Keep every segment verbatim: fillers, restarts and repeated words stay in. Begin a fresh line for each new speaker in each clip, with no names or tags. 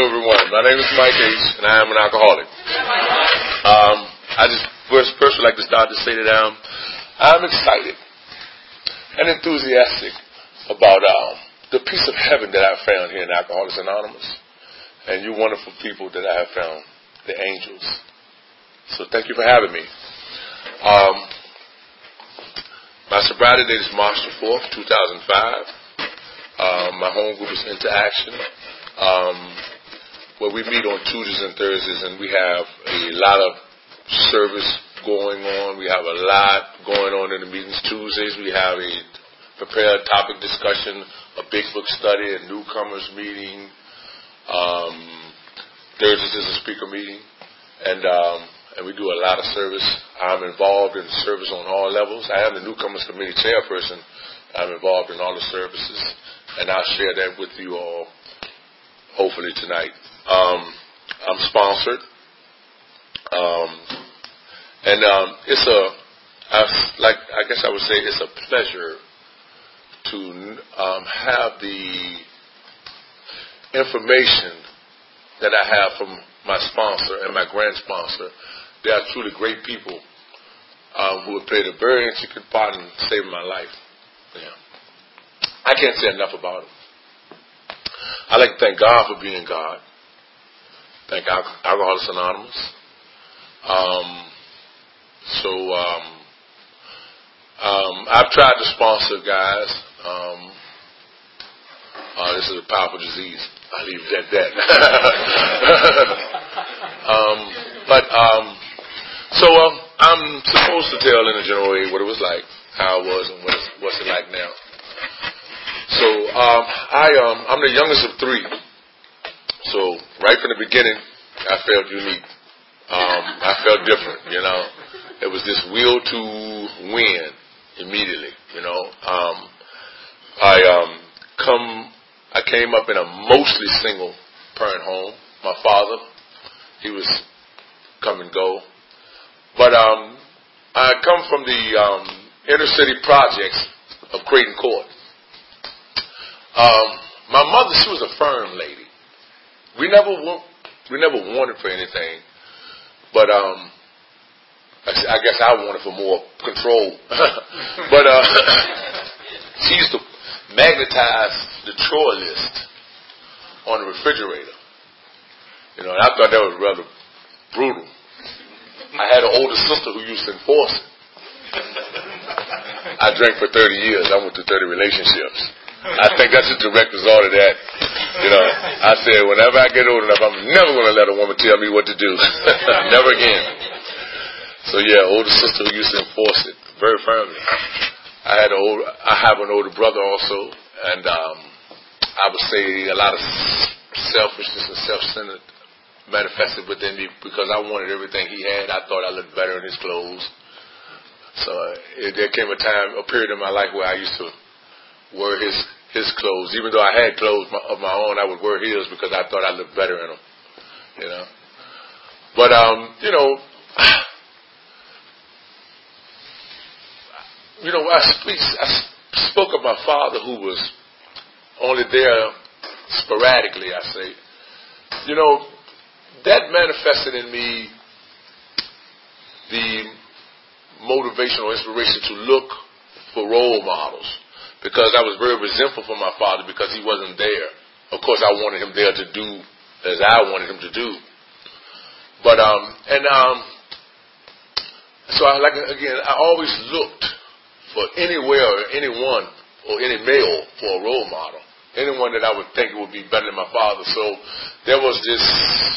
everyone. My name is Mike H., and I am an alcoholic. Um, I just first, first would like to start to say that um, I'm excited and enthusiastic about um, the piece of heaven that I found here in Alcoholics Anonymous, and you wonderful people that I have found, the angels. So thank you for having me. Um, my sobriety date is March the fourth, two thousand five. Um, my home group is Interaction, um, where we meet on Tuesdays and Thursdays, and we have a lot of service going on. We have a lot going on in the meetings. Tuesdays we have a prepared topic discussion, a big book study, a newcomers meeting. Um, Thursdays is a speaker meeting, and um, and we do a lot of service. I'm involved in service on all levels. I am the newcomers committee chairperson. I'm involved in all the services, and I'll share that with you all hopefully tonight. Um, I'm sponsored, um, and um, it's a, I, like I guess I would say, it's a pleasure to um, have the information that I have from my sponsor and my grand sponsor. They are truly great people um, who have played a very intricate part in saving my life. Yeah. I can't say enough about it. I'd like to thank God for being God. Thank Al- Alcoholics Anonymous. Um, so um, um, I've tried to sponsor guys. Um, uh, this is a powerful disease. I'll leave it at that. um, but um, so um, I'm supposed to tell in a general way what it was like, how it was, and what it's, what's it like now. So um, I, um, I'm the youngest of three. So right from the beginning, I felt unique. Um, I felt different, you know. It was this will to win immediately, you know. Um, I um, come, I came up in a mostly single parent home. My father, he was come and go. But um, I come from the um, inner city projects of Creighton Court. Um, my mother, she was a firm lady. We never, we never wanted for anything, but um, I guess I wanted for more control. but uh, she used to magnetize the chore list on the refrigerator. You know, and I thought that was rather brutal. I had an older sister who used to enforce it. I drank for thirty years. I went through thirty relationships. I think that's a direct result of that. You know, I said, whenever I get old enough, I'm never going to let a woman tell me what to do. Never again. So yeah, older sister who used to enforce it very firmly. I had an old, I have an older brother also, and um, I would say a lot of selfishness and self-centered manifested within me because I wanted everything he had. I thought I looked better in his clothes. So it, there came a time, a period in my life where I used to wear his his clothes. Even though I had clothes of my own, I would wear his because I thought I looked better in them. You know. But um, you know, you know, I speak. I spoke of my father, who was only there sporadically. I say, you know, that manifested in me the motivational inspiration to look for role models. Because I was very resentful for my father because he wasn't there. Of course, I wanted him there to do as I wanted him to do. But um, and um, so I like again, I always looked for anywhere or anyone or any male for a role model, anyone that I would think would be better than my father. So there was this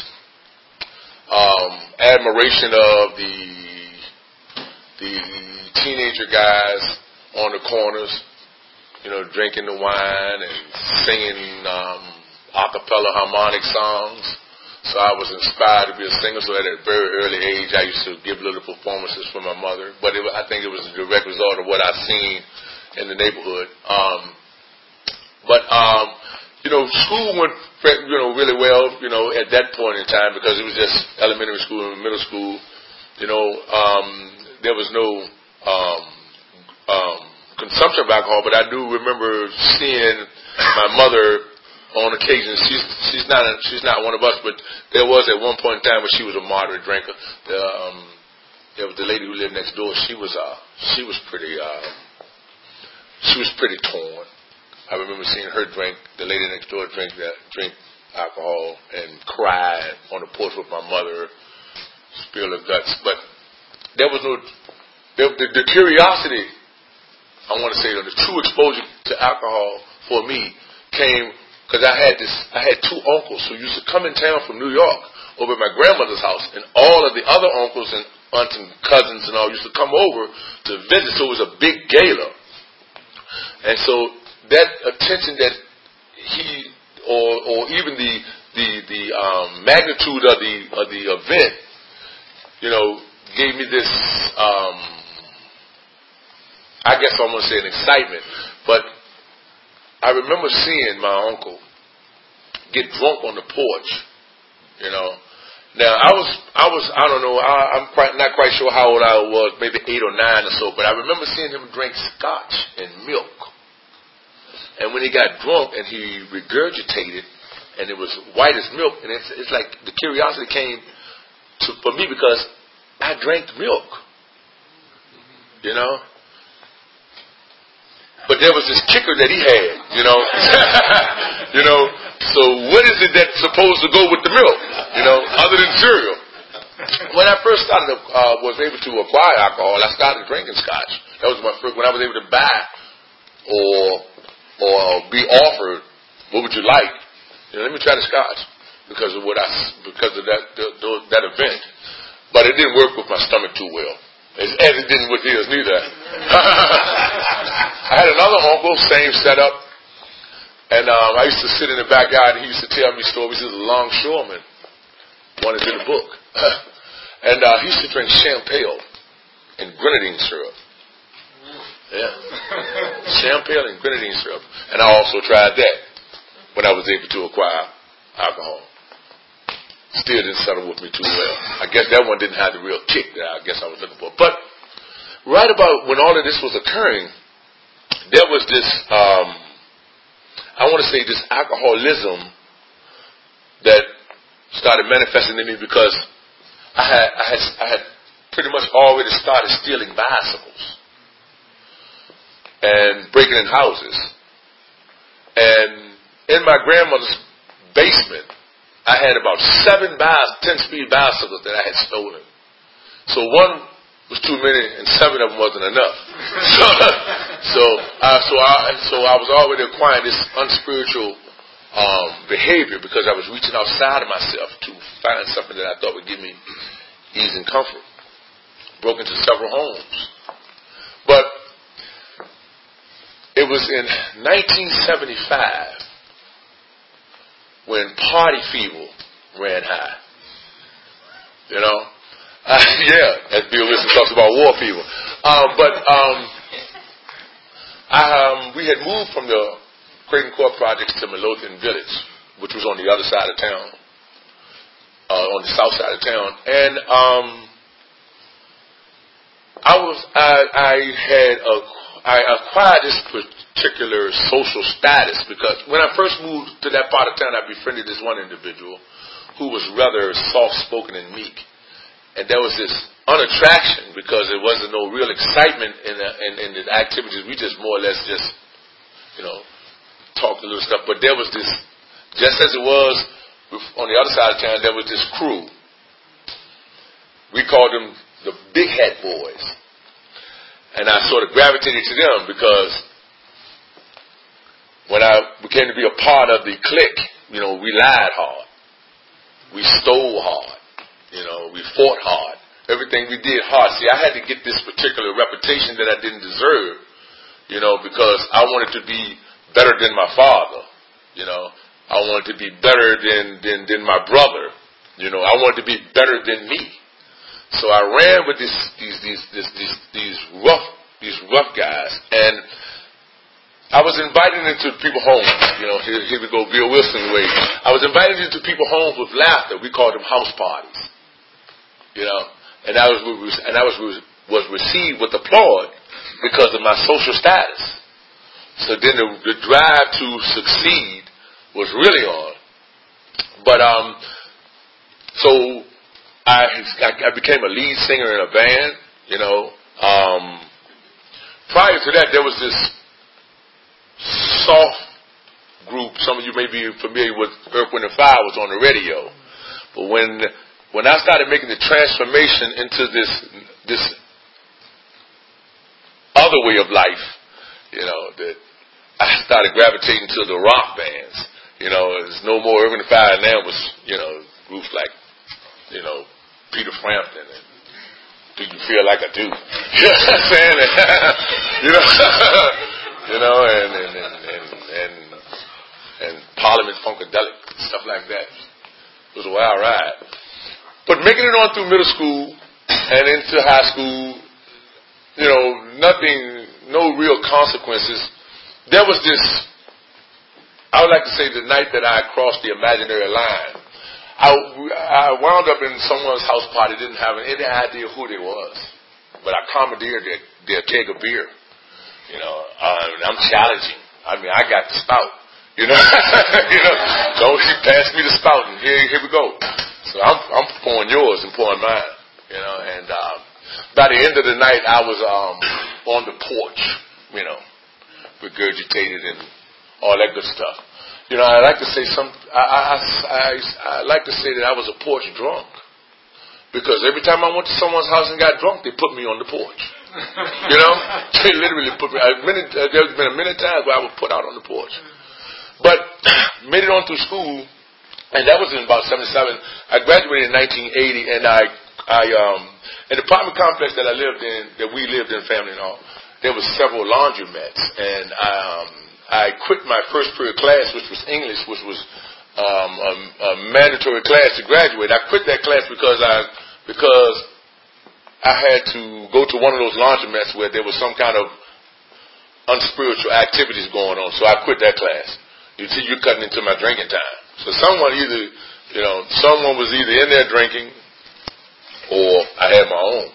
um, admiration of the the teenager guys on the corners. You know, drinking the wine and singing um, a cappella harmonic songs. So I was inspired to be a singer. So at a very early age, I used to give little performances for my mother. But it, I think it was a direct result of what I've seen in the neighborhood. Um, but, um, you know, school went, you know, really well, you know, at that point in time because it was just elementary school and middle school. You know, um, there was no um, um, consumption of alcohol, but I do remember seeing my mother on occasion. She's she's not a, she's not one of us, but there was at one point in time when she was a moderate drinker. The, um, there was the lady who lived next door. She was uh she was pretty uh she was pretty torn. I remember seeing her drink. The lady next door drink that drink alcohol and cry on the porch with my mother, spill her guts. But there was no the, the, the curiosity. I want to say that the true exposure to alcohol for me came because I had this. I had two uncles who used to come in town from New York over at my grandmother's house, and all of the other uncles and aunts and cousins and all used to come over to visit. So it was a big gala, and so that attention that he or or even the the the um, magnitude of the of the event, you know, gave me this. Um, I guess I want to say an excitement, but I remember seeing my uncle get drunk on the porch, you know. Now, I was, I was, I don't know, I, I'm quite, not quite sure how old I was, maybe eight or nine or so, but I remember seeing him drink scotch and milk. And when he got drunk and he regurgitated, and it was white as milk, and it's, it's like the curiosity came to, for me because I drank milk, you know. But there was this kicker that he had, you know. you know, so what is it that's supposed to go with the milk, you know, other than cereal? When I first started, uh, was able to acquire alcohol, I started drinking scotch. That was my first, when I was able to buy or or be offered, what would you like? You know, let me try the scotch because of what I, because of that the, the, that event. But it didn't work with my stomach too well. As, as it didn't with his neither. I had another uncle, same setup, and um, I used to sit in the backyard and he used to tell me stories. He was a longshoreman. One is in the book. and uh, he used to drink champagne and grenadine syrup. Yeah. Champagne and grenadine syrup. And I also tried that when I was able to acquire alcohol. Still didn't settle with me too well. I guess that one didn't have the real kick that I guess I was looking for. But right about when all of this was occurring, there was this, um, I want to say this alcoholism that started manifesting in me because I had, I had, I had pretty much already started stealing bicycles and breaking in houses. And in my grandmother's basement, I had about seven bi- ten-speed bicycles that I had stolen. So one was too many, and seven of them wasn't enough. so, so, uh, so, I, so I was already acquiring this unspiritual um, behavior because I was reaching outside of myself to find something that I thought would give me ease and comfort. Broke into several homes, but it was in nineteen seventy-five. When party fever ran high. You know? Uh, yeah, as Bill Wilson talks about war fever. Um, but um, I, um, we had moved from the Creighton Court projects to Midlothian Village, which was on the other side of town, uh, on the south side of town. And um, I was, I, I had, a, I acquired this particular social status because when I first moved to that part of town, I befriended this one individual who was rather soft-spoken and meek. And there was this unattraction because there wasn't no real excitement in the, in, in the activities. We just more or less just, you know, talked a little stuff. But there was this, just as it was on the other side of town, there was this crew. We called them the Big Hat Boys. And I sort of gravitated to them because when I became to be a part of the clique, you know, we lied hard. We stole hard. You know, we fought hard. Everything we did hard. See, I had to get this particular reputation that I didn't deserve, you know, because I wanted to be better than my father. You know, I wanted to be better than, than, than my brother. You know, I wanted to be better than me. So I ran with this, these, these, these, these, these rough, these rough guys, and I was invited into people's homes. You know, here, here we go, Bill Wilson way. I was invited into people's homes with laughter. We called them house parties. You know, and I was, and I was, was received with applaud because of my social status. So then the, the drive to succeed was really on. But um, so I I became a lead singer in a band. You know, um, prior to that, there was this soft group. Some of you may be familiar with Earth, Wind and Fire was on the radio. But when when I started making the transformation into this this other way of life, you know, that I started gravitating to the rock bands. You know, there's no more Earth, Wind and Fire now. Was, you know, groups like, you know, Peter Frampton and Do You Feel Like I Do? You know what I'm saying? you know, you know, and and and and, and, and Parliament Funkadelic, stuff like that. It was a wild ride. But making it on through middle school and into high school, you know, nothing, no real consequences. There was this, I would like to say, the night that I crossed the imaginary line. I, I wound up in someone's house party, didn't have any idea who they was. But I commandeered their, their keg of beer. You know, uh, and I'm challenging. I mean, I got the spout. You know, you know. So he passed me the spout, and here, here we go. So I'm, I'm pouring yours and pouring mine. You know, and uh, by the end of the night, I was um, on the porch. You know, regurgitated and all that good stuff. You know, I like to say some. I, I, I, I like to say that I was a porch drunk, because every time I went to someone's house and got drunk, they put me on the porch. You know, they literally put me. I, many, uh, there's been a many times where I was put out on the porch. But made it on through school, and that was in about seventy-seven. I graduated in nineteen eighty, and I, I, um, in the apartment complex that I lived in, that we lived in, family and all, there was several laundromats, and I, um, I quit my first period class, which was English, which was um, a, a mandatory class to graduate. I quit that class because I, because I had to go to one of those laundromats where there was some kind of unspiritual activities going on, so I quit that class. You see, you're cutting into my drinking time. So someone either, you know, someone was either in there drinking, or I had my own.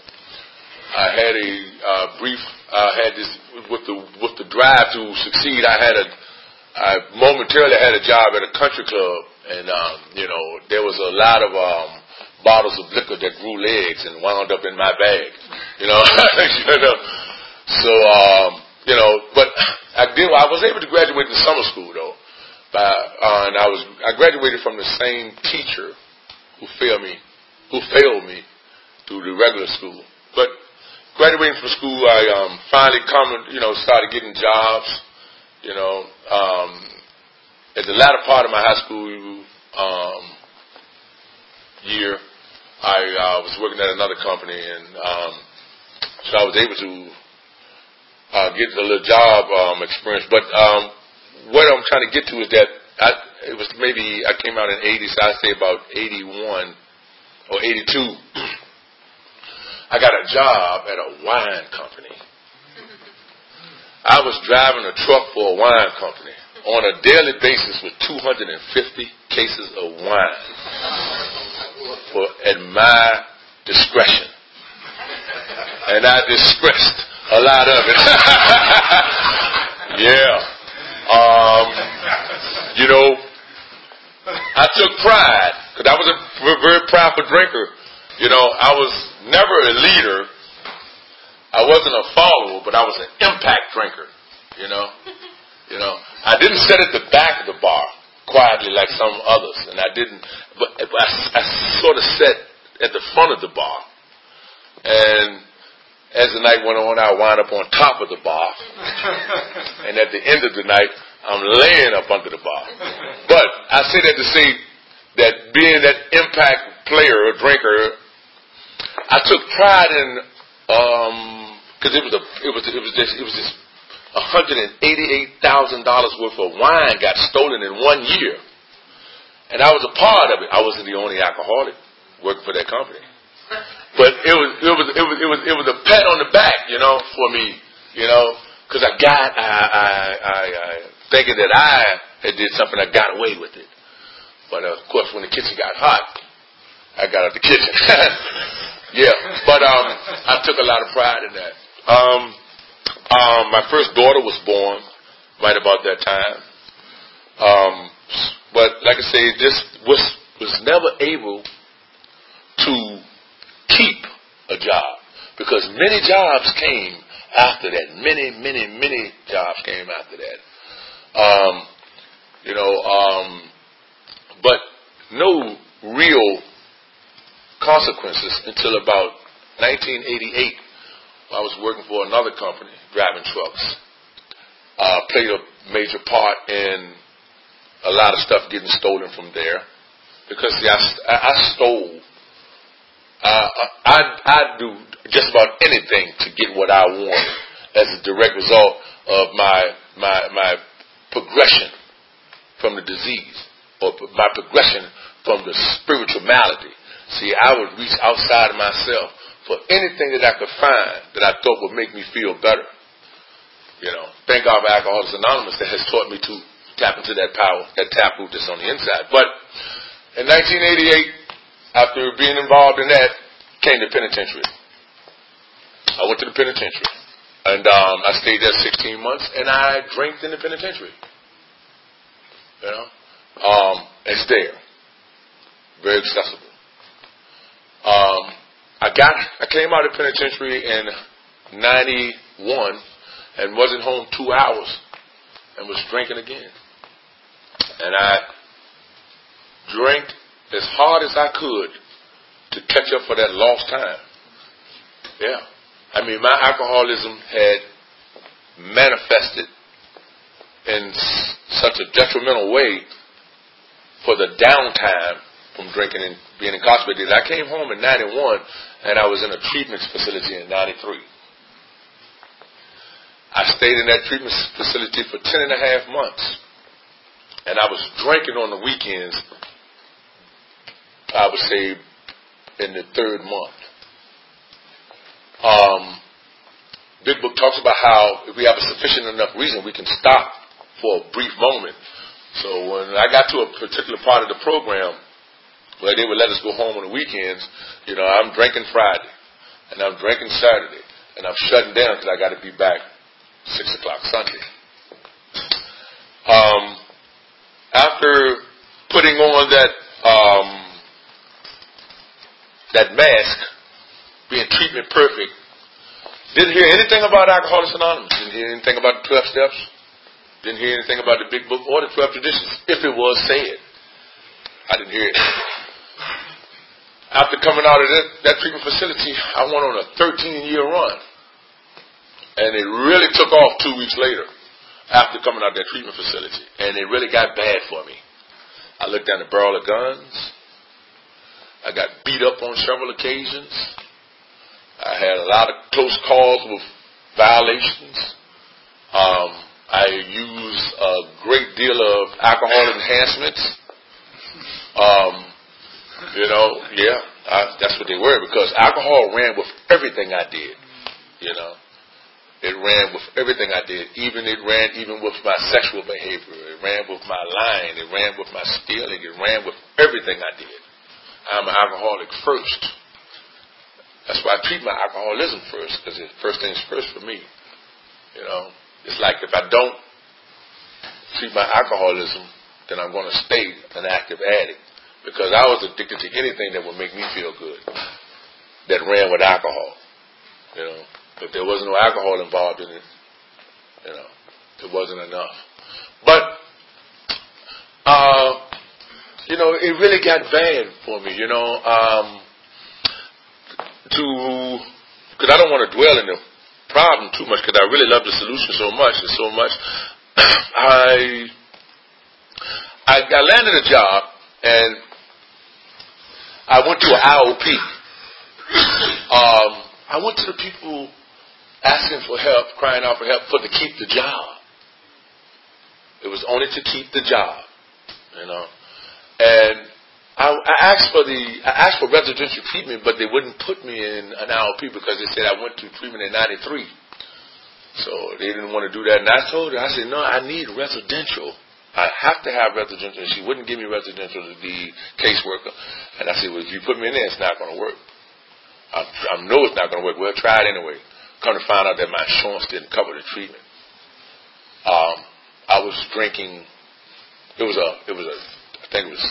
I had a uh, brief, I uh, had this, with the with the drive to succeed, I had a, I momentarily had a job at a country club, and, um, you know, there was a lot of um, bottles of liquor that grew legs and wound up in my bag, you know. you know. So, um, you know, but I did, I was able to graduate in summer school, though. By, uh, and I was I graduated from the same teacher who failed me, who failed me through the regular school. But graduating from school, I um, finally come, you know, started getting jobs. You know, um, at the latter part of my high school um, year, I uh, was working at another company, and um, so I was able to uh, get a little job um, experience. But um, what I'm trying to get to is that I, it was maybe I came out in eighty, so I'd say about eighty-one or eighty-two. I got a job at a wine company. I was driving a truck for a wine company on a daily basis with two hundred fifty cases of wine for at my discretion. And I disgraced a lot of it. yeah. Um, you know, I took pride, because I was a very proudful drinker. You know, I was never a leader. I wasn't a follower, but I was an impact drinker. You know, you know, I didn't sit at the back of the bar quietly like some others, and I didn't. But I, I sort of sat at the front of the bar, and as the night went on, I wound up on top of the bar. And at the end of the night, I'm laying up under the bar. But I say that to say that being that impact player or drinker, I took pride in, um, because it was a, it was, it was this, it was this one hundred eighty-eight thousand dollars worth of wine got stolen in one year. And I was a part of it. I wasn't the only alcoholic working for that company. But it was it was it was it was it was a pat on the back, you know, for me, you know, because I got I I I, I thinking that I had did something, I got away with it. But uh, of course, when the kitchen got hot, I got out the kitchen. yeah, but um, I took a lot of pride in that. Um, um, my first daughter was born right about that time. Um, but like I say, this was was never able to keep a job because many jobs came after that. Many, many, many jobs came after that. Um, you know, um, but no real consequences until about nineteen eighty-eight. I was working for another company, driving trucks. Uh, played a major part in a lot of stuff getting stolen from there. Because, see, I, I, I stole. Uh, I, I do just about anything to get what I want as a direct result of my, my, my progression from the disease, or my progression from the spiritual malady. See, I would reach outside of myself for anything that I could find that I thought would make me feel better. You know, thank God for Alcoholics Anonymous that has taught me to tap into that power, that taproot that's on the inside. But in nineteen eighty-eight, after being involved in that, came the penitentiary. I went to the penitentiary. And um, I stayed there sixteen months, and I drank in the penitentiary. You know? Um, it's there. Very accessible. Um, I got, I came out of the penitentiary in ninety-one and wasn't home two hours and was drinking again. And I drank as hard as I could to catch up for that lost time. Yeah. I mean, my alcoholism had manifested in s- such a detrimental way for the downtime from drinking and being incarcerated. I came home in ninety-one and I was in a treatment facility in ninety-three. I stayed in that treatment facility for ten and a half months. And I was drinking on the weekends, I would say, in the third month. Um, Big Book talks about how if we have a sufficient enough reason, we can stop for a brief moment. So when I got to a particular part of the program where they would let us go home on the weekends, you know, I'm drinking Friday, and I'm drinking Saturday, and I'm shutting down because I got to be back six o'clock Sunday. Um, after putting on that um, that mask, being treatment perfect, didn't hear anything about Alcoholics Anonymous. Didn't hear anything about the twelve steps. Didn't hear anything about the Big Book or the twelve traditions. If it was said, I didn't hear it. After coming out of that, that treatment facility, I went on a thirteen-year run. And it really took off two weeks later after coming out of that treatment facility. And it really got bad for me. I looked down the barrel of guns. I got beat up on several occasions. I had a lot of close calls with violations. Um, I used a great deal of alcohol enhancements. Um, you know, yeah, I, that's what they were, because alcohol ran with everything I did, you know. It ran with everything I did. Even it ran even with my sexual behavior. It ran with my lying. It ran with my stealing. It ran with everything I did. I'm an alcoholic first. That's why I treat my alcoholism first, because it's first things first for me. You know, it's like if I don't treat my alcoholism, then I'm going to stay an active addict, because I was addicted to anything that would make me feel good that ran with alcohol. You know. If there wasn't no alcohol involved in it, you know, it wasn't enough. But, uh, you know, it really got bad for me, you know, um, to, because I don't want to dwell in the problem too much, because I really love the solution so much and so much. I, I, I landed a job, and I went to an I O P. Um, I went to the people asking for help, crying out for help, for to keep the job. It was only to keep the job, you know. And I, I asked for the, I asked for residential treatment, but they wouldn't put me in an I O P because they said I went to treatment in ninety-three. So they didn't want to do that. And I told her, I said, no, I need residential. I have to have residential. And she wouldn't give me residential to be caseworker. And I said, well, if you put me in there, it's not going to work. I, I know it's not going to work. Well, try it anyway. Come to find out that my insurance didn't cover the treatment. Um, I was drinking it was a, it was a, I think it was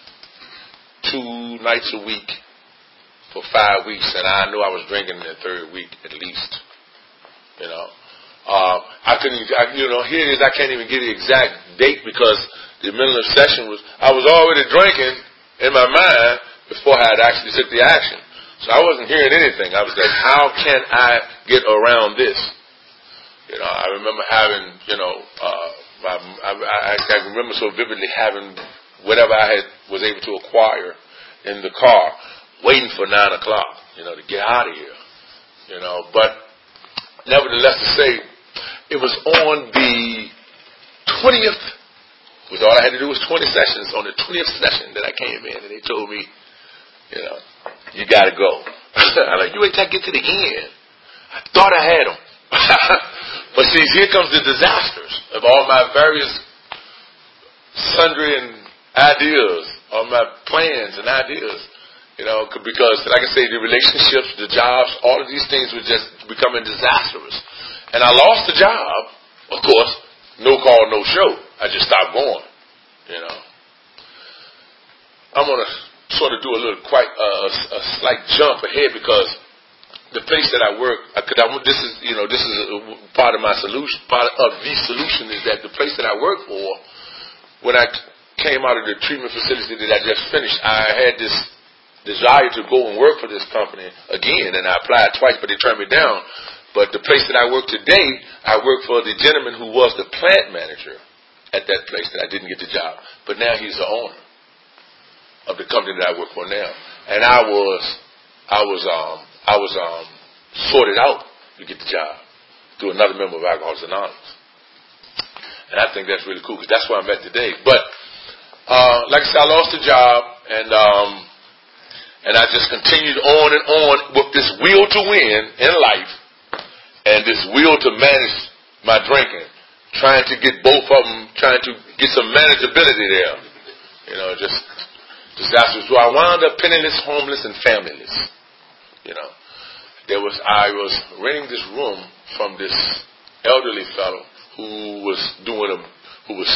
two nights a week for five weeks, and I knew I was drinking in the third week at least. You know, uh, I couldn't, I, you know, here it is. I can't even get the exact date because the middle of the session was, I was already drinking in my mind before I had actually took the action. So I wasn't hearing anything. I was like, how can I get around this? You know, I remember having, you know, uh, I, I, I remember so vividly having whatever I had was able to acquire in the car, waiting for nine o'clock, you know, to get out of here. You know, but nevertheless to say, it was on the twentieth, was all I had to do was twenty sessions, on the twentieth session that I came in, and they told me, you know, you gotta go. I'm like, you wait till I get to the end. I thought I had them. But see, here comes the disasters of all my various sundry and ideas, all my plans and ideas. You know, because, like I say, the relationships, the jobs, all of these things were just becoming disastrous. And I lost the job, of course, no call, no show. I just stopped going, you know. I'm going to sort of do a little quite uh, a slight jump ahead because the place that I work, because I, this is you know this is a, part of my solution. Part of the solution is that the place that I work for, when I came out of the treatment facility that I just finished, I had this desire to go and work for this company again, and I applied twice, but they turned me down. But the place that I work today, I work for the gentleman who was the plant manager at that place that I didn't get the job, but now he's the owner of the company that I work for now, and I was, I was, um, I was um, sorted out to get the job through another member of Alcoholics Anonymous, and I think that's really cool because that's where I'm at today. But uh, like I said, I lost the job, and um, and I just continued on and on with this will to win in life, and this will to manage my drinking, trying to get both of them, trying to get some manageability there, you know, just. Disasters. So I wound up penniless, homeless, and familyless. You know, there was I was renting this room from this elderly fellow who was doing a who was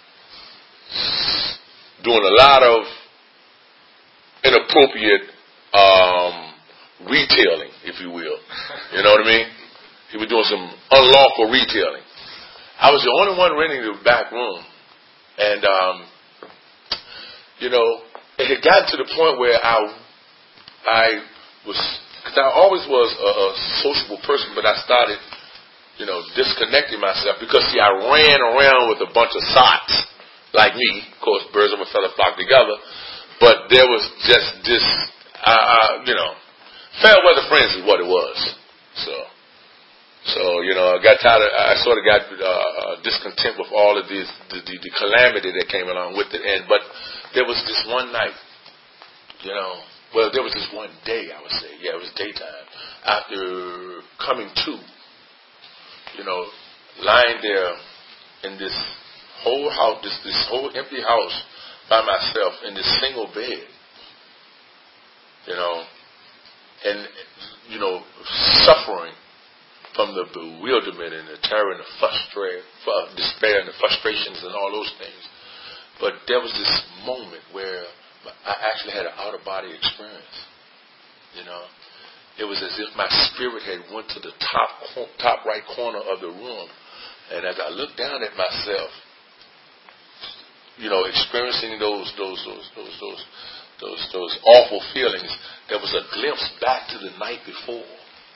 doing a lot of inappropriate um, retailing, if you will. You know what I mean? He was doing some unlawful retailing. I was the only one renting the back room, and um, you know. It had gotten to the point where I, I was, because I always was a, a sociable person, but I started, you know, disconnecting myself because, see, I ran around with a bunch of sots, like me. Of course, birds of a feather flock together. But there was just this, uh, you know, fair weather friends is what it was. So, so you know, I got tired of, I sort of got uh, discontent with all of this, the, the, the calamity that came along with it. And but. There was this one night, you know, well, there was this one day, I would say. Yeah, it was daytime. After coming to, you know, lying there in this whole house, this, this whole empty house by myself in this single bed, you know, and, you know, suffering from the bewilderment and the terror and the frustration, despair and the frustrations and all those things. But there was this moment where I actually had an out-of-body experience. You know, it was as if my spirit had went to the top top right corner of the room, and as I looked down at myself, you know, experiencing those those those those those those, those awful feelings, there was a glimpse back to the night before,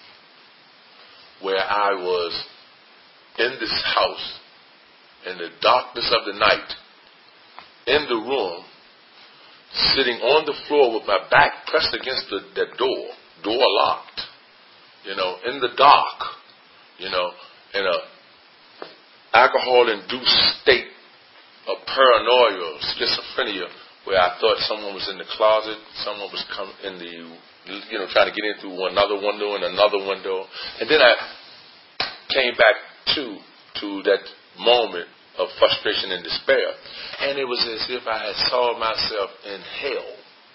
where I was in this house in the darkness of the night. In the room, sitting on the floor with my back pressed against the, the door, door locked, you know, in the dark, you know, in a alcohol-induced state of paranoia, schizophrenia, where I thought someone was in the closet, someone was coming in the, you know, trying to get in through another window and another window, and then I came back to to that moment of frustration and despair. And it was as if I had saw myself in hell.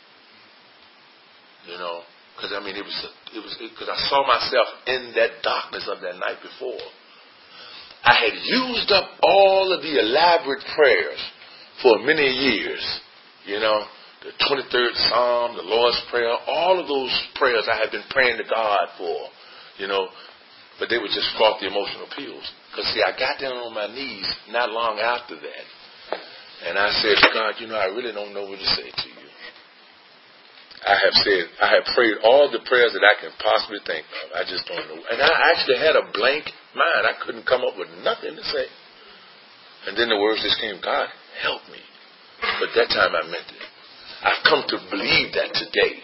You know, because I mean, it was, it was, because I saw myself in that darkness of that night before. I had used up all of the elaborate prayers for many years. You know, the twenty-third Psalm, the Lord's Prayer, all of those prayers I had been praying to God for, you know, but they were just frothy emotional appeals. Because, see, I got down on my knees not long after that. And I said to God, you know, I really don't know what to say to you. I have said, I have prayed all the prayers that I can possibly think of. I just don't know. And I actually had a blank mind. I couldn't come up with nothing to say. And then the words just came, God, help me. But that time I meant it. I've come to believe that today.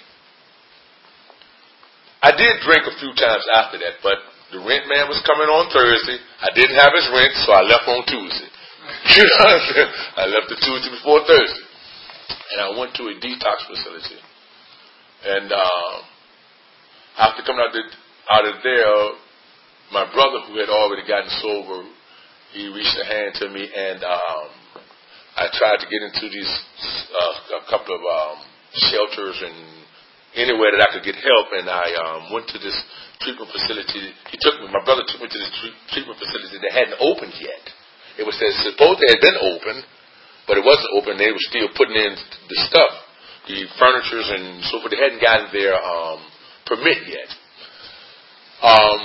I did drink a few times after that, but the rent man was coming on Thursday. I didn't have his rent, so I left on Tuesday. You know what I'm saying? I left the Tuesday before Thursday. And I went to a detox facility. And uh, after coming out, the, out of there, my brother, who had already gotten sober, he reached a hand to me, and um, I tried to get into these uh, a couple of um, shelters and anywhere that I could get help. And I um, went to this treatment facility. He took me. My brother took me to this treatment facility that hadn't opened yet. It was supposed to have been open, but it wasn't open. They were still putting in the stuff, the furnitures and so forth. They hadn't gotten their um, permit yet. Um,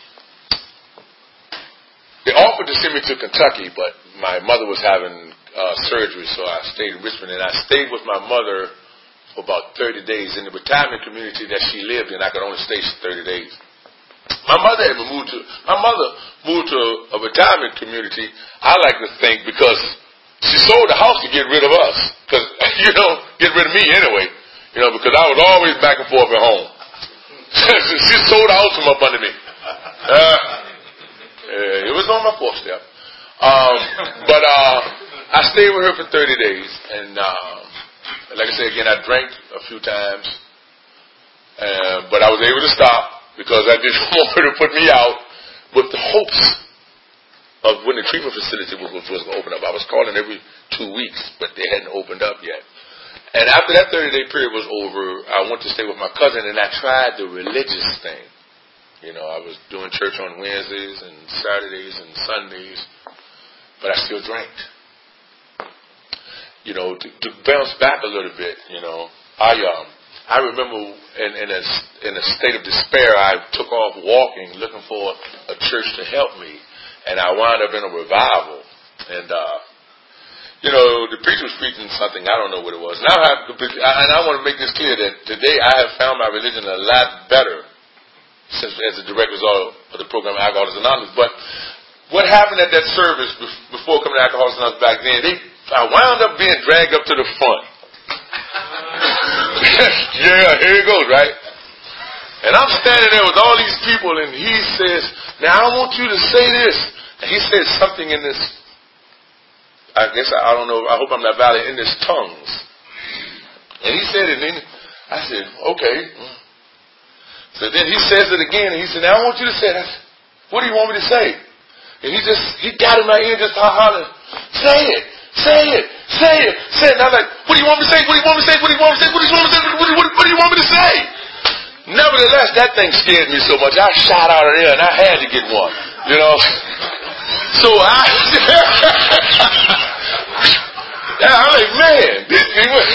they offered to send me to Kentucky, but my mother was having uh, surgery, so I stayed in Richmond. And I stayed with my mother for about thirty days in the retirement community that she lived in. I could only stay thirty days. My mother had moved to my mother moved to a retirement community. I like to think because she sold the house to get rid of us, because you know, get rid of me anyway. You know, because I was always back and forth at home. She sold the house from up under me. Uh, it was on my fourth step. Um, but uh, I stayed with her for thirty days, and uh, like I said again, I drank a few times, uh, but I was able to stop. Because I didn't want her to put me out with the hopes of when the treatment facility was, was going to open up. I was calling every two weeks, but they hadn't opened up yet. And after that thirty-day period was over, I went to stay with my cousin, and I tried the religious thing. You know, I was doing church on Wednesdays and Saturdays and Sundays, but I still drank. You know, to, to bounce back a little bit, you know, I um. I remember in, in, a, in a state of despair, I took off walking, looking for a church to help me, and I wound up in a revival. And, uh, you know, the preacher was preaching something, I don't know what it was. And I, have, and I want to make this clear that today I have found my religion a lot better since as a direct result of the program Alcoholics Anonymous. But what happened at that service before coming to Alcoholics Anonymous back then, they, I wound up being dragged up to the front. Yeah, here it goes, right? And I'm standing there with all these people, and he says, now I want you to say this. And he says something in this, I guess, I, I don't know, I hope I'm not valid, in this tongues. And he said it, and I said, okay. So then he says it again, and he said, now I want you to say that. What do you want me to say? And he just, he got in my ear just hollering, say it. Say it, say it, say it. And I'm like, what do you want me to say? What do you want me to say? What do you want me to say? What do you want me to say? What do you, what, what do you want me to say? Nevertheless, that thing scared me so much. I shot out of there and I had to get one. You know? So I, yeah, I'm like, man. This,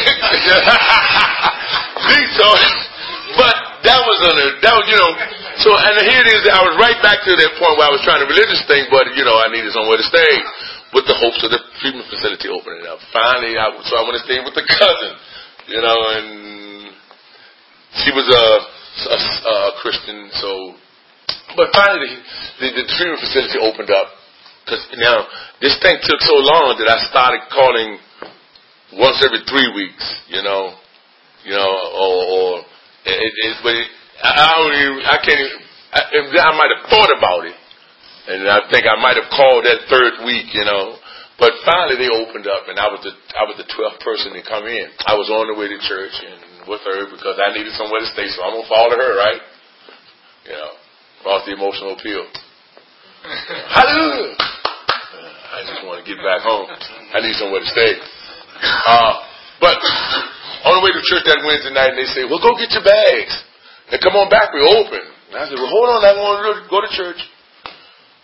so, but that was on a, that was, you know, so, and here it is, I was right back to that point where I was trying the religious thing, but, you know, I needed somewhere to stay. With the hopes of the treatment facility opening up. Finally, I, so I went to stay with the cousin, you know, and she was a, a, a Christian, so, but finally the, the treatment facility opened up, because now, this thing took so long that I started calling once every three weeks, you know, you know, or, or it, it, but it, I, I don't even, I can't even, I, I might have thought about it. And I think I might have called that third week, you know. But finally they opened up, and I was the I was the twelfth person to come in. I was on the way to church and with her because I needed somewhere to stay, so I'm gonna follow her, right? You know, off the emotional appeal. Hallelujah! I just want to get back home. I need somewhere to stay. Uh, but on the way to church that Wednesday night, and they say, "Well, go get your bags and come on back. We're open." And I said, "Well, hold on. I want to go to church."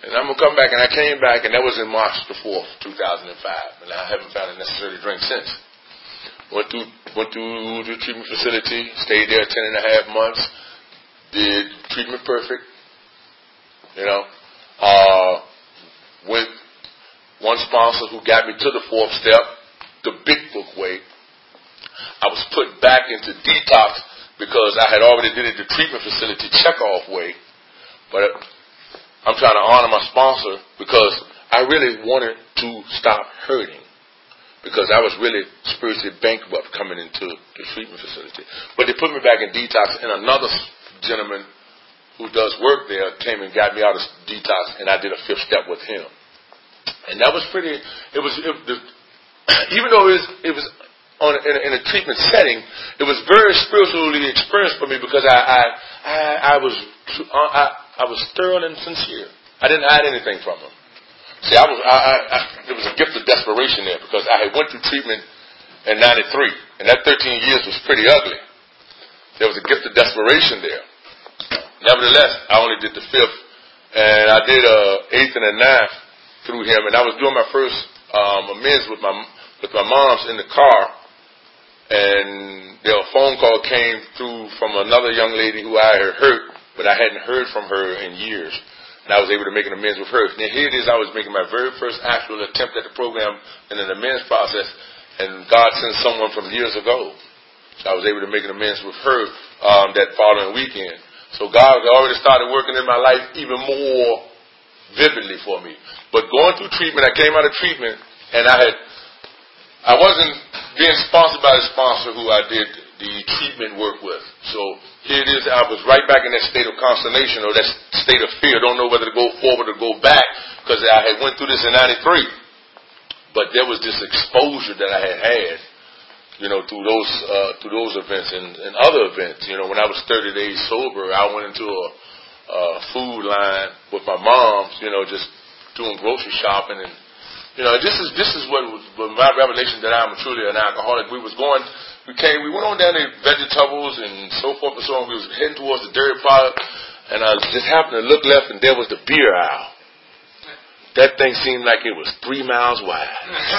And I'm going to come back, and I came back, and that was in March the fourth, two thousand five, and I haven't found a necessary drink since. Went through, went through the treatment facility, stayed there ten and a half months, did treatment perfect, you know, uh, went one sponsor who got me to the fourth step, the big book way. I was put back into detox because I had already did it the treatment facility checkoff way, but I'm trying to honor my sponsor because I really wanted to stop hurting because I was really spiritually bankrupt coming into the treatment facility. But they put me back in detox, and another gentleman who does work there came and got me out of detox, and I did a fifth step with him. And that was pretty, it was, it, the, even though it was, it was on, in, a, in a treatment setting, it was very spiritually experienced for me because I, I, I, I was, I, I was thorough and sincere. I didn't hide anything from him. See, I was, I, I, I, there was a gift of desperation there because I had went through treatment in ninety-three, and that thirteen years was pretty ugly. There was a gift of desperation there. Nevertheless, I only did the fifth, and I did a eighth and a ninth through him, and I was doing my first um, amends with my with my mom's in the car, and there a phone call came through from another young lady who I had hurt, but I hadn't heard from her in years, and I was able to make an amends with her. Now here it is, I was making my very first actual attempt at the program in an amends process, and God sent someone from years ago, so I was able to make an amends with her um, that following weekend. So God had already started working in my life even more vividly for me. But going through treatment, I came out of treatment, and I had, I wasn't being sponsored by the sponsor who I did the treatment work with. So here it is, I was right back in that state of consternation or that state of fear. Don't know whether to go forward or go back because I had went through this in ninety-three. But there was this exposure that I had had, you know, through those uh, through those events and, and other events. You know, when I was thirty days sober, I went into a, a food line with my mom, you know, just doing grocery shopping, and you know, this is this is what was my revelation that I'm truly an alcoholic. We was going, we came, we went on down to vegetables and so forth and so on. We was heading towards the dairy product, and I just happened to look left, and there was the beer aisle. That thing seemed like it was three miles wide.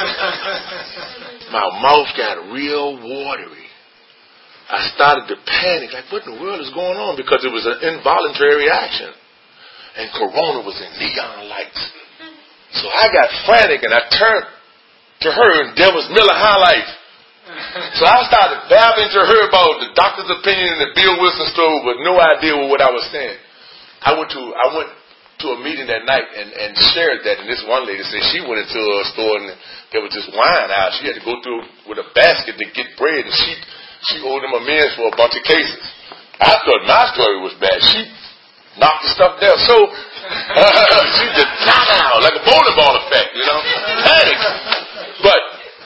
My mouth got real watery. I started to panic, like, what in the world is going on? Because it was an involuntary reaction. And Corona was in neon lights. So I got frantic, and I turned to her, and there was Miller High Life. So I started babbling to her about the doctor's opinion in the Bill Wilson store with no idea what I was saying. I went to, I went to a meeting that night and, and shared that, and this one lady said she went into a store and there was this wine out. She had to go through with a basket to get bread, and she she owed them amends for a bunch of cases. I thought my story was bad. She knocked the stuff down. So uh, she just down like a bowling ball effect, you know, panic. But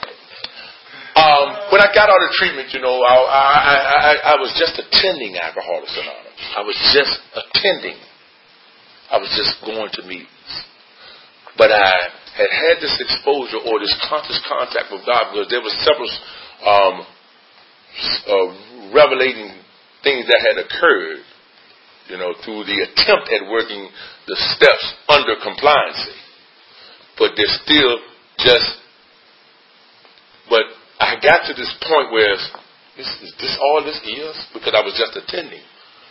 um, when I got out of treatment, you know, I I, I I was just attending Alcoholics Anonymous. I was just attending. I was just going to meetings. But I had had this exposure or this conscious contact with God because there was several um, uh, revelating things that had occurred, you know, through the attempt at working the steps under compliancy. But there's still just, but I got to this point where, is, is this all this is? Because I was just attending.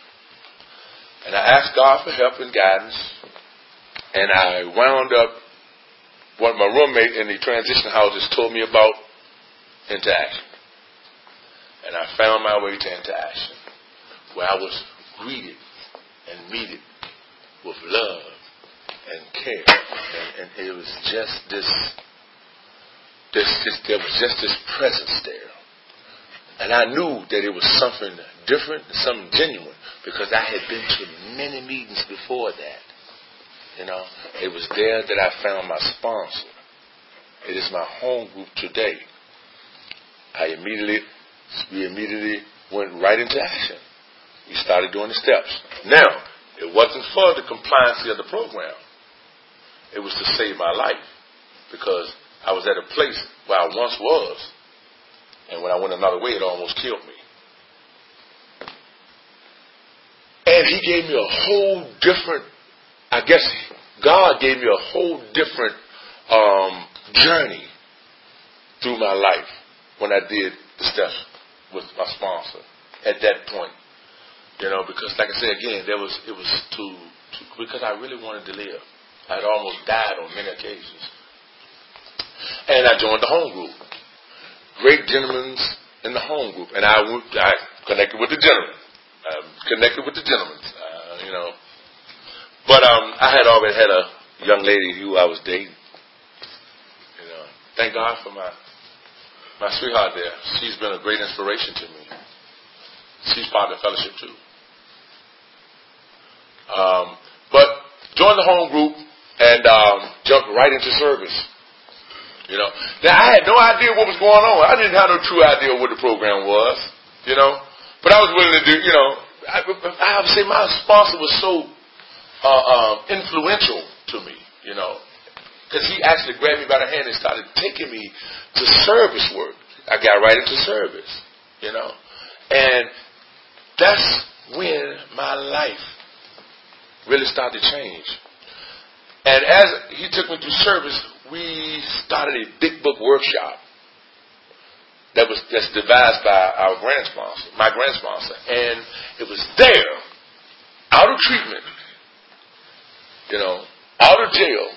And I asked God for help and guidance, and I wound up, what my roommate in the transition houses told me about Into Action. And I found my way to Into Action, where I was greeted and meted with love and care. And, and it was just this, this, this, there was just this presence there. And I knew that it was something different, something genuine, because I had been to many meetings before that. You know, it was there that I found my sponsor. It is my home group today. I immediately, we immediately went right into action. We started doing the steps. Now, it wasn't for the compliancy of the program. It was to save my life, because I was at a place where I once was, and when I went another way, it almost killed me. And he gave me a whole different, I guess God gave me a whole different um, journey through my life when I did the steps with my sponsor at that point. You know, because like I said again, there was it was too, too because I really wanted to live. I had almost died on many occasions. And I joined the home group. Great gentlemen in the home group. And I went, I connected with the gentlemen. I connected with the gentlemen, uh, you know. But um, I had already had a young lady who I was dating. You know, thank God for my my sweetheart there. She's been a great inspiration to me. She's part of the fellowship too. Um, but joined the home group and um, jumped right into service. You know, now I had no idea what was going on. I didn't have no true idea what the program was. You know, but I was willing to do. You know, I, I have to say my sponsor was so uh, um, influential to me. You know, because he actually grabbed me by the hand and started taking me to service work. I got right into service. You know, and that's when my life really started to change. And as he took me through service, we started a big book workshop that was that's devised by our grand sponsor, my grand sponsor. And it was there, out of treatment, you know, out of jail,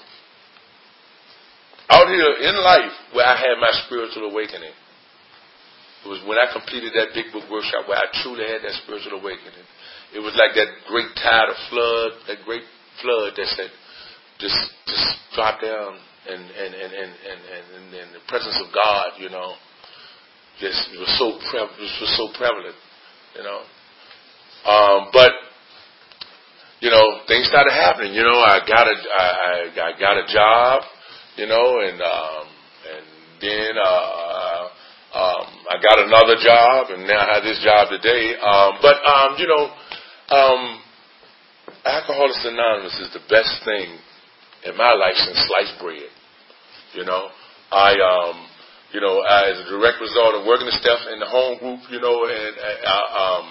out here in life where I had my spiritual awakening. It was when I completed that big book workshop where I truly had that spiritual awakening. It was like that great tide of flood, that great flood that said, just just drop down and and and and and, and, and the presence of God, you know, just it was so pre- it was so prevalent, you know. Um, but you know, things started happening. You know, I got a I, I, I got a job, you know, and um, and then uh, um, I got another job, and now I have this job today. Um, but um, you know, um, Alcoholics Anonymous is the best thing in my life since sliced bread. You know, I, um, you know, I, as a direct result of working the stuff in the home group, you know, and uh, um,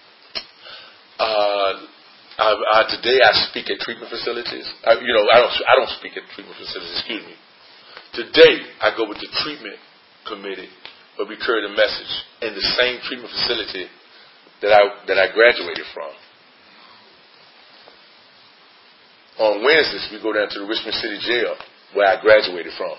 uh, I, I, today I speak at treatment facilities. I, you know, I don't, I don't speak at treatment facilities. Excuse me. Today I go with the treatment committee, but we carry the message in the same treatment facility that I that I graduated from. On Wednesdays, we go down to the Richmond City Jail, where I graduated from.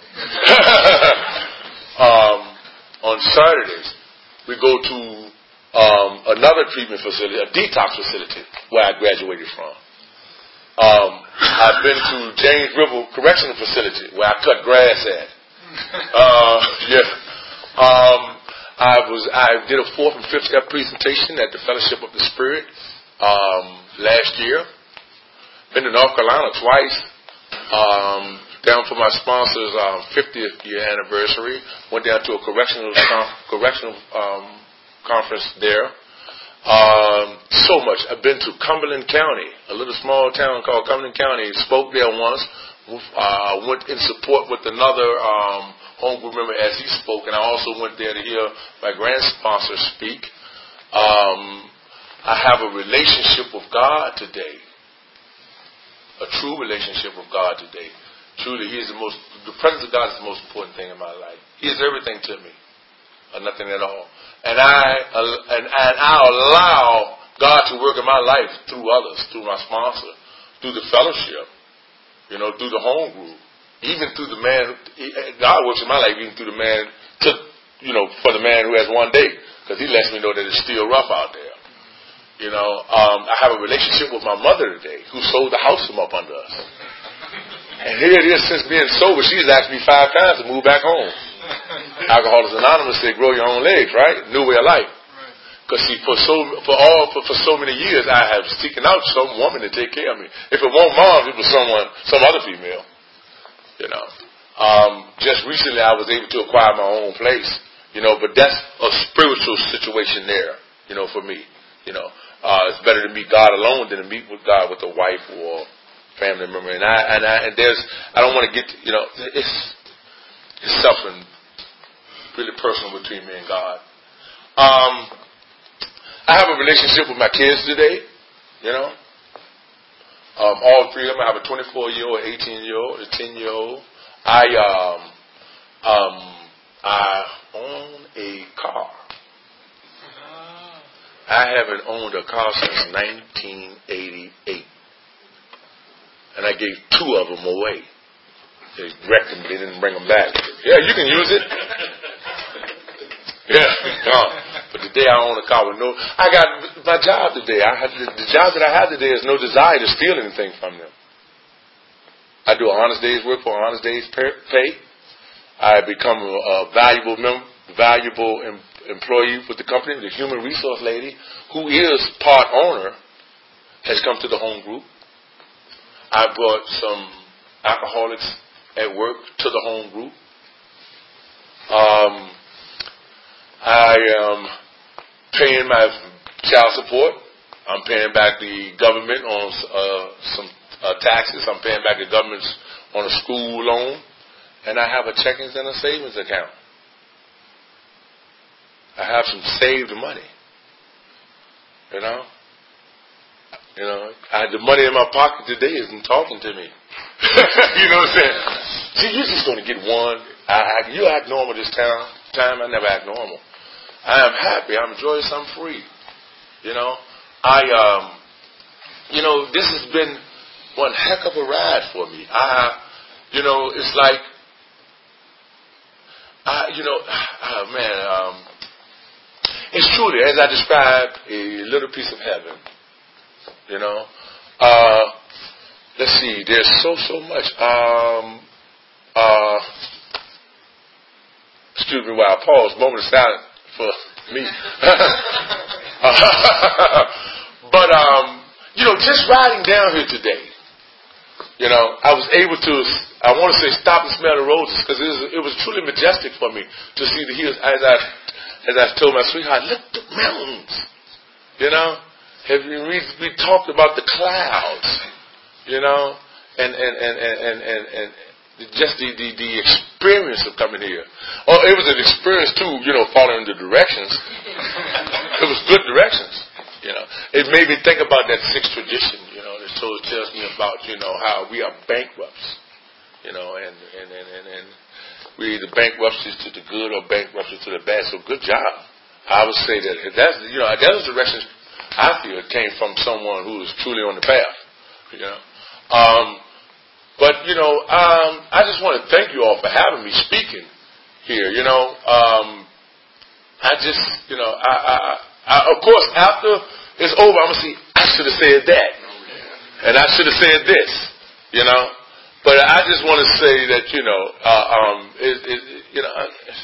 um, on Saturdays, we go to um, another treatment facility, a detox facility, where I graduated from. Um, I've been to James River Correctional Facility, where I cut grass at. Uh, yeah. Um, I was I did a fourth and fifth step presentation at the Fellowship of the Spirit um, last year. Been to North Carolina twice, um, down for my sponsor's um, fiftieth year anniversary. Went down to a correctional conf- correctional um, conference there. Um, so much. I've been to Cumberland County, a little small town called Cumberland County. Spoke there once. Uh, went in support with another um, home group member as he spoke, and I also went there to hear my grand sponsor speak. Um, I have a relationship with God today. A true relationship with God today. Truly, He is the most, the presence of God is the most important thing in my life. He is everything to me, or nothing at all. And I, and, and I allow God to work in my life through others, through my sponsor, through the fellowship, you know, through the home group, even through the man. God works in my life, even through the man, to, you know, for the man who has one day, because he lets me know that it's still rough out there. You know, um, I have a relationship with my mother today, who sold the house from up under us. And here it is, since being sober, she's asked me five times to move back home. Alcoholics Anonymous said, grow your own legs, right? New way of life. Because see, for so for all for, for so many years, I have seeking out some woman to take care of me. If it won't mom, it was someone, some other female. You know, um, just recently I was able to acquire my own place. You know, but that's a spiritual situation there. You know, for me. You know, uh, it's better to meet God alone than to meet with God with a wife or family member. And I and I and there's I don't want to get to, you know it's it's something really personal between me and God. Um, I have a relationship with my kids today. You know, Um, all three of them. I have a twenty-four-year-old, an eighteen-year-old, a ten-year-old. I um um I own a car. I haven't owned a car since nineteen eighty-eight, and I gave two of them away. They wrecked them, they didn't bring them back. Yeah, you can use it. Yeah, gone. But today I own a car with no. I got my job today. I had the, the job that I have today is no desire to steal anything from them. I do an honest day's work for an honest day's pay. I become a, a valuable member, valuable em, employee with the company. The human resource lady, who is part owner, has come to the home group. I brought some alcoholics at work to the home group. Um, I am paying my child support. I'm paying back the government on uh, some uh, taxes. I'm paying back the government on a school loan. And I have a checking and a savings account. I have some saved money. You know? You know, I, the money in my pocket today isn't talking to me. You know what I'm saying? See, you're just going to get one. I, I, you act normal this time. Time I never act normal. I am happy. I'm joyous. I'm free. You know, I, um, you know, this has been one heck of a ride for me. I, you know, it's like, I, you know, oh man, um, it's truly, as I described, a little piece of heaven. You know, uh, let's see. There's so so much. Um, uh, excuse me while I pause. Moment of silence for me. But um, you know, just riding down here today, you know, I was able to. I want to say stop and smell the roses because it was, it was truly majestic for me to see the hills. As I as I told my sweetheart, look at the mountains. You know, have you, we we talked about the clouds. You know, and and and and and, and, and just the, the the experience of coming here. Oh, it was an experience too. You know, following the directions. It was good directions. You know, it made me think about that sixth tradition. You know, that so it tells me about you know how we are bankrupts. You know, and and and and, and we either bankruptcies to the good or bankruptcies to the bad. So good job. I would say that that's you know that was directions I feel it came from someone who is truly on the path. You know, um, but you know, um, I just want to thank you all for having me speaking here. You know, um, I just you know I, I, I of course after it's over I'm gonna see I should have said that and I should have said this. You know. But I just want to say that, you know, uh, um, it, it, you know,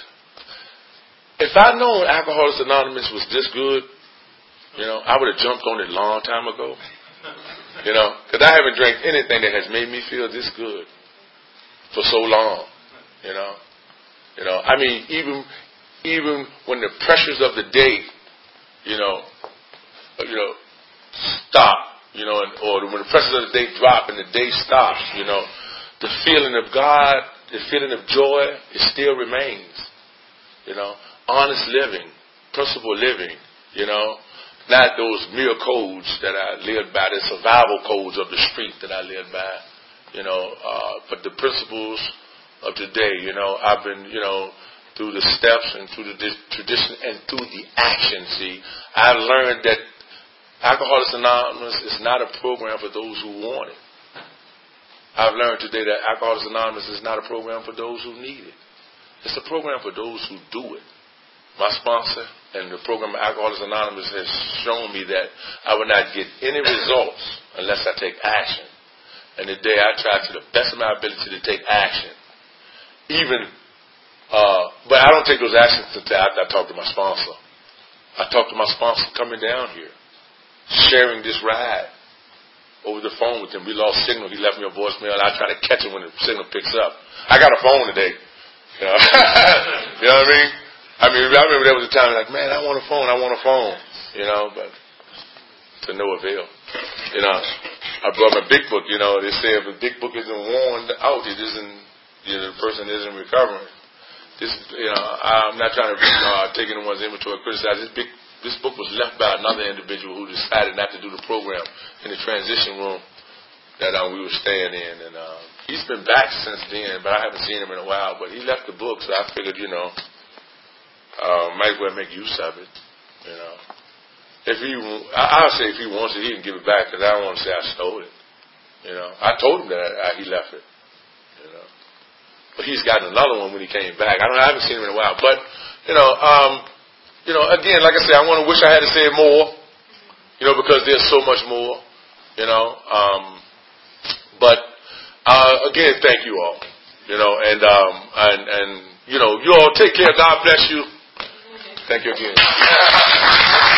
if I'd known Alcoholics Anonymous was this good, you know, I would have jumped on it a long time ago. You know, because I haven't drank anything that has made me feel this good for so long. You know, you know, I mean, even even when the pressures of the day, you know, you know, stop, you know, or when the pressures of the day drop and the day stops, you know. The feeling of God, the feeling of joy, it still remains. You know, honest living, principle living, you know, not those mere codes that I lived by, the survival codes of the street that I lived by, you know, uh, but the principles of today, you know, I've been, you know, through the steps and through the tradition and through the action, see, I've learned that Alcoholics Anonymous is not a program for those who want it. I've learned today that Alcoholics Anonymous is not a program for those who need it. It's a program for those who do it. My sponsor and the program of Alcoholics Anonymous has shown me that I will not get any results unless I take action. And today I try to the best of my ability to take action. Even, uh, but I don't take those actions until after I talk to my sponsor. I talk to my sponsor coming down here, sharing this ride. Over the phone with him. We lost signal. He left me a voicemail. I try to catch him when the signal picks up. I got a phone today. You know, you know what I mean? I mean, I remember there was a time like, man, I want a phone. I want a phone. You know, but to no avail. You know, I brought my big book. You know, they say if a big book isn't worn out, it isn't. You know, the person isn't recovering. This, you know, I'm not trying to uh, take anyone's inventory or criticize this big. This book was left by another individual who decided not to do the program in the transition room that um, we were staying in, and uh, he's been back since then, but I haven't seen him in a while. But he left the book, so I figured, you know, uh, might as well make use of it. You know, if he, I, I'll say if he wants it, he can give it back, because I don't want to say I stole it. You know, I told him that I, he left it. You know, but he's gotten another one when he came back. I don't, I haven't seen him in a while, but you know, um, you know, again, like I said, I want to wish I had to say it more. You know, because there's so much more. You know, um, but uh, again, thank you all. You know, and um, and and you know, you all take care. God bless you. Thank you again.